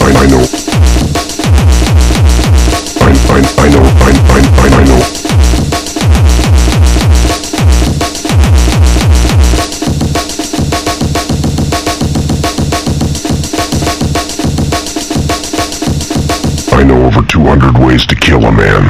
I know over 200 ways to kill a man.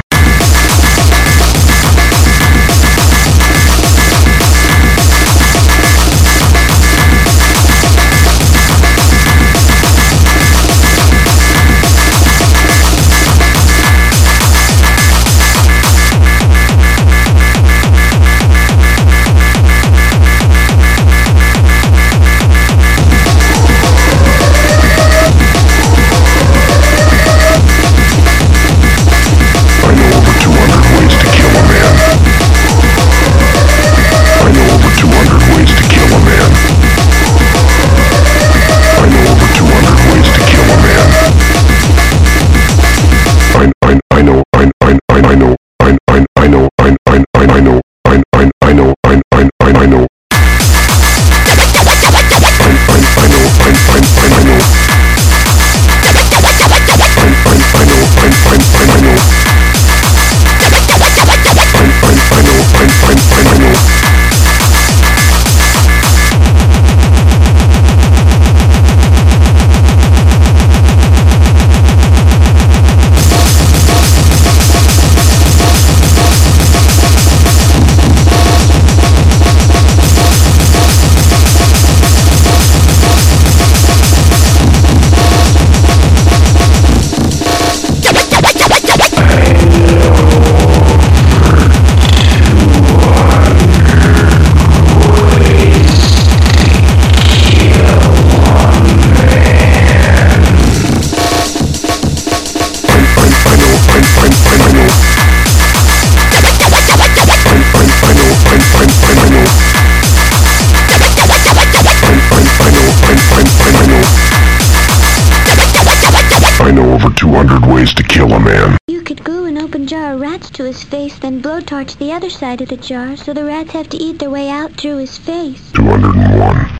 I know over 200 ways to kill a man. You could glue an open jar of rats to his face, then blowtorch the other side of the jar, so the rats have to eat their way out through his face. 201.